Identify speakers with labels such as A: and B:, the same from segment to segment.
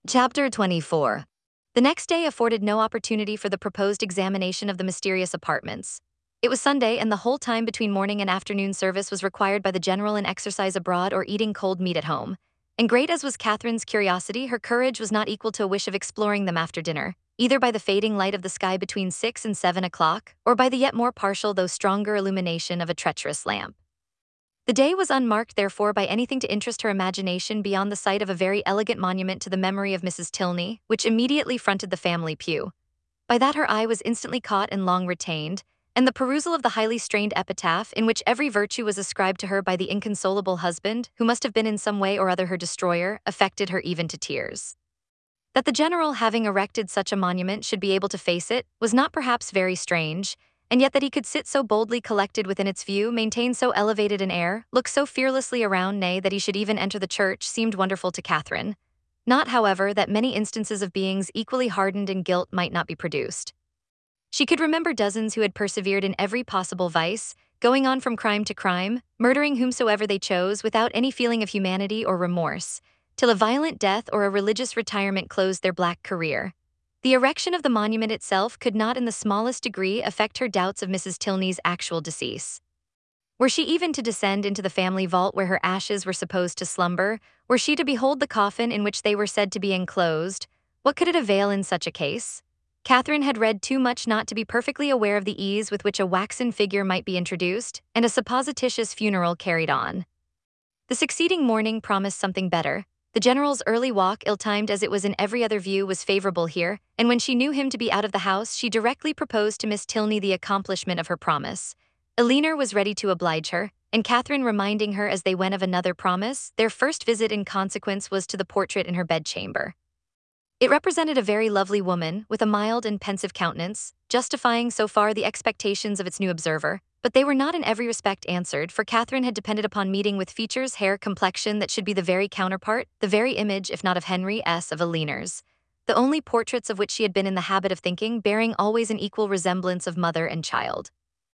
A: Chapter 24. The next day afforded no opportunity for the proposed examination of the mysterious apartments. It was Sunday, and the whole time between morning and afternoon service was required by the general in exercise abroad or eating cold meat at home. And great as was Catherine's curiosity, her courage was not equal to a wish of exploring them after dinner, either by the fading light of the sky between 6 and 7 o'clock, or by the yet more partial though stronger illumination of a treacherous lamp. The day was unmarked, therefore, by anything to interest her imagination beyond the sight of a very elegant monument to the memory of Mrs. Tilney, which immediately fronted the family pew. By that her eye was instantly caught and long retained, and the perusal of the highly strained epitaph, in which every virtue was ascribed to her by the inconsolable husband, who must have been in some way or other her destroyer, affected her even to tears. That the general, having erected such a monument, should be able to face it, was not perhaps very strange, and yet that he could sit so boldly collected within its view, maintain so elevated an air, look so fearlessly around, nay, that he should even enter the church, seemed wonderful to Catherine. Not, however, that many instances of beings equally hardened in guilt might not be produced. She could remember dozens who had persevered in every possible vice, going on from crime to crime, murdering whomsoever they chose without any feeling of humanity or remorse, till a violent death or a religious retirement closed their black career. The erection of the monument itself could not in the smallest degree affect her doubts of Mrs. Tilney's actual decease. Were she even to descend into the family vault where her ashes were supposed to slumber, were she to behold the coffin in which they were said to be enclosed, what could it avail in such a case? Catherine had read too much not to be perfectly aware of the ease with which a waxen figure might be introduced, and a supposititious funeral carried on. The succeeding morning promised something better. The general's early walk, ill-timed as it was in every other view, was favorable here, and when she knew him to be out of the house, she directly proposed to Miss Tilney the accomplishment of her promise. Elinor was ready to oblige her, and Catherine reminding her as they went of another promise, their first visit in consequence was to the portrait in her bedchamber. It represented a very lovely woman, with a mild and pensive countenance, justifying so far the expectations of its new observer, but they were not in every respect answered, for Catherine had depended upon meeting with features, hair, complexion that should be the very counterpart, the very image, if not of Henry S. of Elinor's, the only portraits of which she had been in the habit of thinking, bearing always an equal resemblance of mother and child.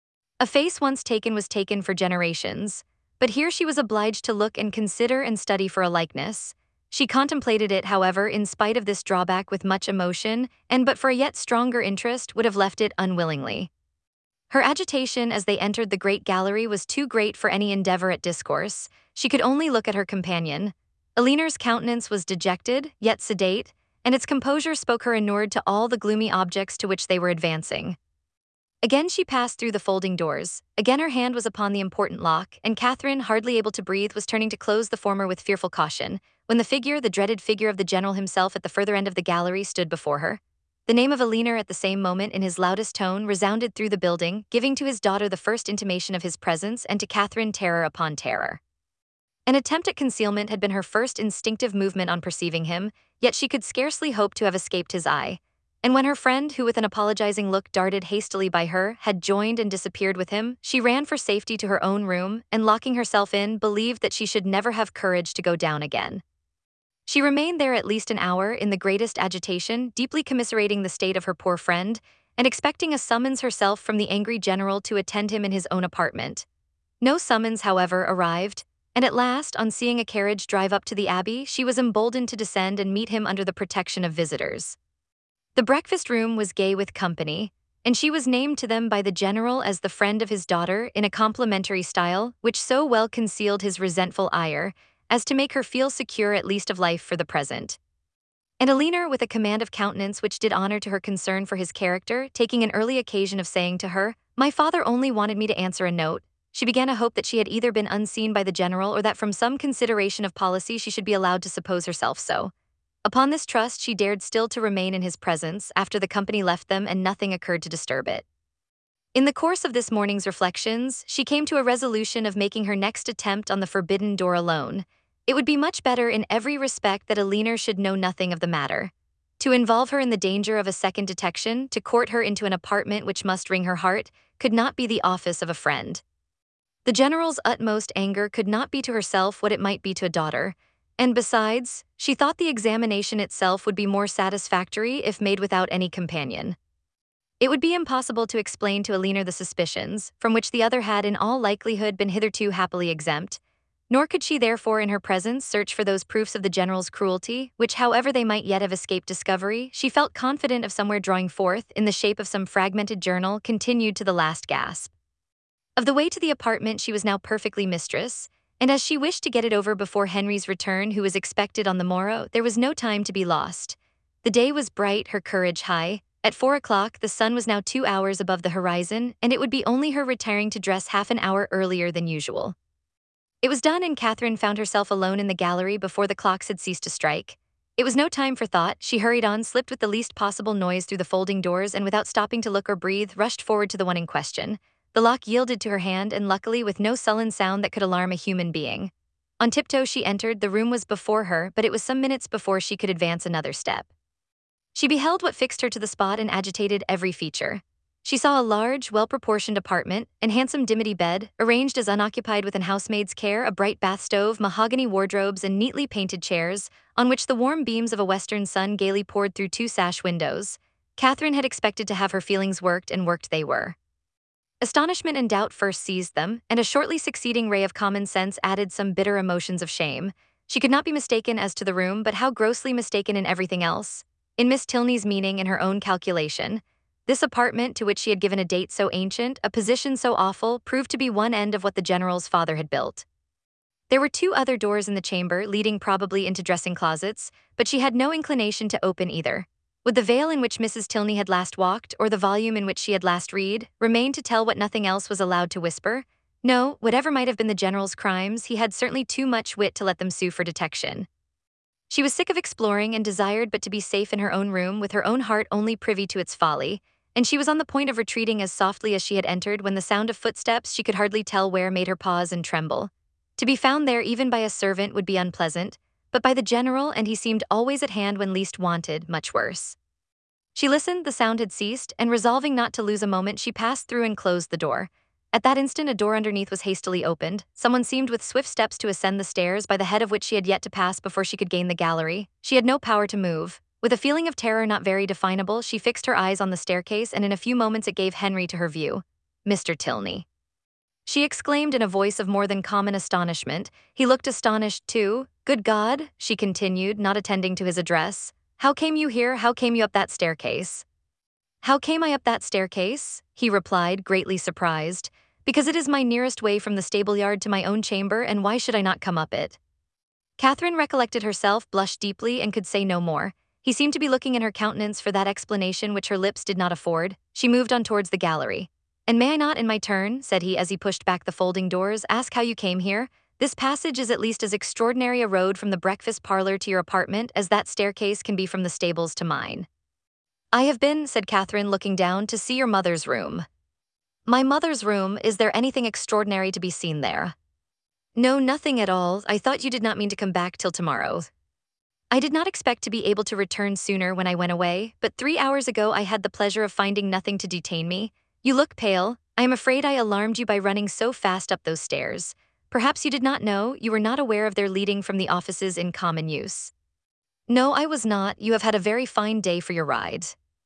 A: A face once taken was taken for generations, but here she was obliged to look and consider and study for a likeness. She contemplated it, however, in spite of this drawback with much emotion, and but for a yet stronger interest would have left it unwillingly. Her agitation as they entered the great gallery was too great for any endeavor at discourse. She could only look at her companion. Elinor's countenance was dejected, yet sedate, and its composure spoke her inured to all the gloomy objects to which they were advancing. Again she passed through the folding doors. Again her hand was upon the important lock, and Catherine, hardly able to breathe, was turning to close the former with fearful caution, when the dreaded figure of the general himself at the further end of the gallery stood before her. The name of Elinor at the same moment, in his loudest tone, resounded through the building, giving to his daughter the first intimation of his presence, and to Catherine terror upon terror. An attempt at concealment had been her first instinctive movement on perceiving him, yet she could scarcely hope to have escaped his eye. And when her friend, who with an apologizing look darted hastily by her, had joined and disappeared with him, she ran for safety to her own room, and locking herself in, believed that she should never have courage to go down again. She remained there at least an hour in the greatest agitation, deeply commiserating the state of her poor friend, and expecting a summons herself from the angry general to attend him in his own apartment. No summons, however, arrived, and at last, on seeing a carriage drive up to the abbey, she was emboldened to descend and meet him under the protection of visitors. The breakfast room was gay with company, and she was named to them by the general as the friend of his daughter in a complimentary style which so well concealed his resentful ire as to make her feel secure at least of life for the present. And Elinor, with a command of countenance which did honor to her concern for his character, taking an early occasion of saying to her, "My father only wanted me to answer a note," she began to hope that she had either been unseen by the general or that from some consideration of policy she should be allowed to suppose herself so. Upon this trust she dared still to remain in his presence after the company left them, and nothing occurred to disturb it. In the course of this morning's reflections, she came to a resolution of making her next attempt on the forbidden door alone. It would be much better in every respect that Elinor should know nothing of the matter. To involve her in the danger of a second detection, to court her into an apartment which must wring her heart, could not be the office of a friend. The general's utmost anger could not be to herself what it might be to a daughter, and besides, she thought the examination itself would be more satisfactory if made without any companion. It would be impossible to explain to Elinor the suspicions, from which the other had in all likelihood been hitherto happily exempt, Nor could she therefore in her presence search for those proofs of the general's cruelty, which however they might yet have escaped discovery, she felt confident of somewhere drawing forth, in the shape of some fragmented journal, continued to the last gasp. Of the way to the apartment she was now perfectly mistress, and as she wished to get it over before Henry's return, who was expected on the morrow, there was no time to be lost. The day was bright, her courage high. At 4 o'clock, the sun was now 2 hours above the horizon, and it would be only her retiring to dress half an hour earlier than usual. It was done, and Catherine found herself alone in the gallery before the clocks had ceased to strike. It was no time for thought. She hurried on, slipped with the least possible noise through the folding doors, and without stopping to look or breathe, rushed forward to the one in question. The lock yielded to her hand, and luckily with no sullen sound that could alarm a human being. On tiptoe she entered. The room was before her, but it was some minutes before she could advance another step. She beheld what fixed her to the spot and agitated every feature. She saw a large, well-proportioned apartment, an handsome dimity bed, arranged as unoccupied with an housemaid's care, a bright bath stove, mahogany wardrobes, and neatly painted chairs, on which the warm beams of a western sun gaily poured through two sash windows. Catherine had expected to have her feelings worked, and worked they were. Astonishment and doubt first seized them, and a shortly succeeding ray of common sense added some bitter emotions of shame. She could not be mistaken as to the room, but how grossly mistaken in everything else. In Miss Tilney's meaning, in her own calculation. This apartment, to which she had given a date so ancient, a position so awful, proved to be one end of what the general's father had built. There were two other doors in the chamber, leading probably into dressing closets, but she had no inclination to open either. Would the veil in which Mrs. Tilney had last walked, or the volume in which she had last read, remain to tell what nothing else was allowed to whisper? No, whatever might have been the general's crimes, he had certainly too much wit to let them sue for detection. She was sick of exploring, and desired but to be safe in her own room, with her own heart only privy to its folly, and she was on the point of retreating as softly as she had entered, when the sound of footsteps, she could hardly tell where, made her pause and tremble. To be found there even by a servant would be unpleasant, but by the general, and he seemed always at hand when least wanted, much worse. She listened, the sound had ceased, and resolving not to lose a moment, she passed through and closed the door. At that instant a door underneath was hastily opened. Someone seemed with swift steps to ascend the stairs, by the head of which she had yet to pass before she could gain the gallery. She had no power to move. With a feeling of terror not very definable, she fixed her eyes on the staircase, and in a few moments it gave Henry to her view. "Mr. Tilney," she exclaimed in a voice of more than common astonishment. He looked astonished too. "Good God," she continued, not attending to his address. "How came you here? How came you up that staircase?" "How came I up that staircase?" he replied, greatly surprised. "Because it is my nearest way from the stable-yard to my own chamber, and why should I not come up it?" Catherine recollected herself, blushed deeply, and could say no more. He seemed to be looking in her countenance for that explanation which her lips did not afford. She moved on towards the gallery. "And may I not, in my turn," said he as he pushed back the folding doors, "ask how you came here? This passage is at least as extraordinary a road from the breakfast parlor to your apartment as that staircase can be from the stables to mine." "I have been," said Catherine, looking down, "to see your mother's room." "My mother's room? Is there anything extraordinary to be seen there?" "No, nothing at all. I thought you did not mean to come back till tomorrow." "I did not expect to be able to return sooner when I went away, but 3 hours ago I had the pleasure of finding nothing to detain me. You look pale. I am afraid I alarmed you by running so fast up those stairs. Perhaps you did not know, you were not aware of their leading from the offices in common use." "No, I was not. You have had a very fine day for your ride."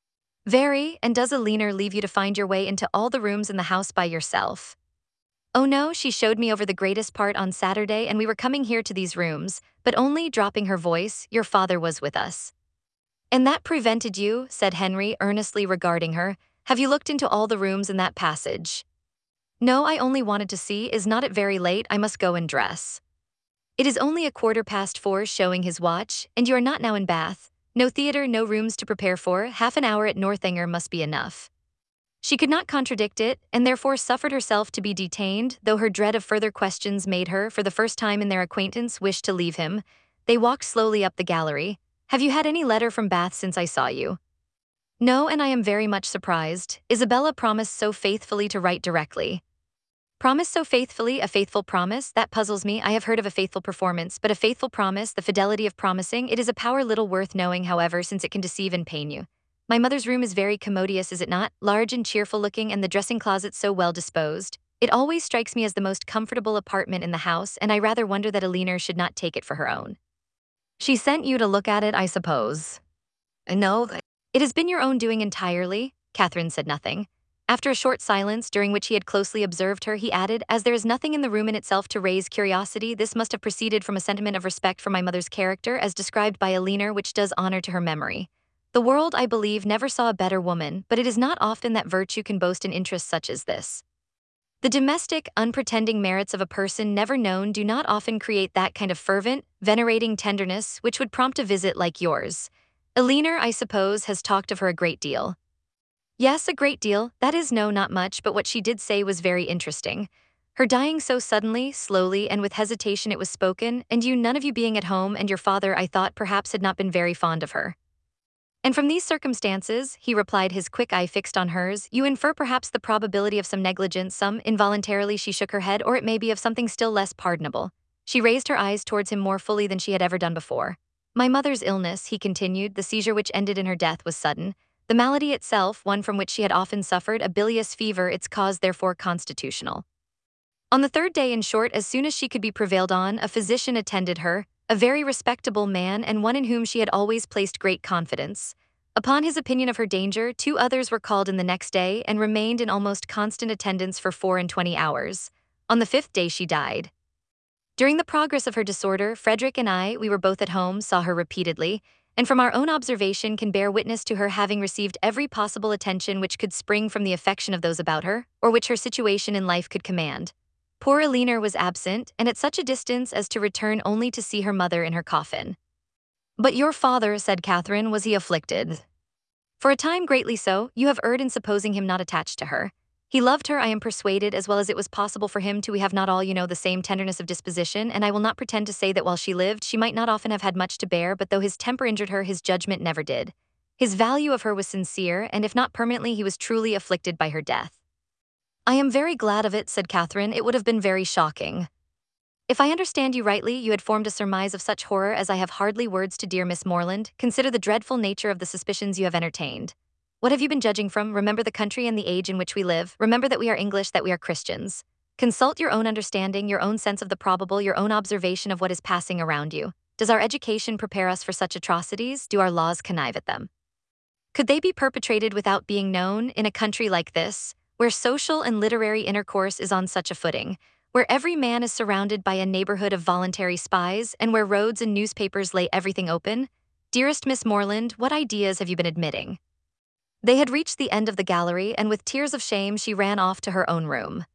A: "Very, and does Aline leave you to find your way into all the rooms in the house by yourself?" "Oh no, she showed me over the greatest part on Saturday, and we were coming here to these rooms, but only," dropping her voice, "your father was with us." "And that prevented you?" said Henry, earnestly regarding her. "Have you looked into all the rooms in that passage?" "No, I only wanted to see. Is not it very late? I must go and dress." "It is only 4:15," showing his watch, "and you are not now in Bath. No theatre, no rooms to prepare for. Half an hour at Northanger must be enough." She could not contradict it, and therefore suffered herself to be detained, though her dread of further questions made her, for the first time in their acquaintance, wish to leave him. They walked slowly up the gallery. "Have you had any letter from Bath since I saw you?" "No, and I am very much surprised. Isabella promised so faithfully to write directly." "Promise so faithfully? A faithful promise? That puzzles me. I have heard of a faithful performance, but a faithful promise, the fidelity of promising, it is a power little worth knowing, however, since it can deceive and pain you. My mother's room is very commodious, is it not? Large and cheerful looking, and the dressing closet so well disposed. It always strikes me as the most comfortable apartment in the house, and I rather wonder that Aline should not take it for her own." "She sent you to look at it, I suppose?" "No, it has been your own doing entirely." Catherine said nothing. After a short silence, during which he had closely observed her, he added, "As there is nothing in the room in itself to raise curiosity, this must have proceeded from a sentiment of respect for my mother's character, as described by Elinor, which does honor to her memory. The world, I believe, never saw a better woman, but it is not often that virtue can boast an interest such as this. The domestic, unpretending merits of a person never known do not often create that kind of fervent, venerating tenderness which would prompt a visit like yours. Elinor, I suppose, has talked of her a great deal." "Yes, a great deal. That is, no, not much, but what she did say was very interesting. Her dying so suddenly, slowly, and with hesitation it was spoken, and you none of you being at home, and your father, I thought, perhaps had not been very fond of her. And from these circumstances," he replied, his quick eye fixed on hers, "you infer perhaps the probability of some negligence, some." Involuntarily she shook her head, "Or it may be of something still less pardonable." She raised her eyes towards him more fully than she had ever done before. "My mother's illness," he continued, "the seizure which ended in her death was sudden. The malady itself, one from which she had often suffered, a bilious fever, its cause therefore constitutional. On the third day, in short, as soon as she could be prevailed on, a physician attended her, a very respectable man and one in whom she had always placed great confidence. Upon his opinion of her danger, 2 others were called in the next day and remained in almost constant attendance for 24 hours. On the 5th day she died. During the progress of her disorder, Frederick and I, we were both at home, saw her repeatedly, and from our own observation can bear witness to her having received every possible attention which could spring from the affection of those about her, or which her situation in life could command. Poor Elinor was absent, and at such a distance as to return only to see her mother in her coffin." "But your father," said Catherine, "was he afflicted?" "For a time greatly so. You have erred in supposing him not attached to her. He loved her, I am persuaded, as well as it was possible for him to. We have not all, the same tenderness of disposition, and I will not pretend to say that while she lived, she might not often have had much to bear, but though his temper injured her, his judgment never did. His value of her was sincere, and if not permanently, he was truly afflicted by her death." "I am very glad of it," said Catherine. "It would have been very shocking." "If I understand you rightly, you had formed a surmise of such horror as I have hardly words to, dear Miss Morland. Consider the dreadful nature of the suspicions you have entertained. What have you been judging from? Remember the country and the age in which we live. Remember that we are English, that we are Christians. Consult your own understanding, your own sense of the probable, your own observation of what is passing around you. Does our education prepare us for such atrocities? Do our laws connive at them? Could they be perpetrated without being known in a country like this, where social and literary intercourse is on such a footing, where every man is surrounded by a neighborhood of voluntary spies, and where roads and newspapers lay everything open? Dearest Miss Morland, what ideas have you been admitting?" They had reached the end of the gallery, and with tears of shame she ran off to her own room.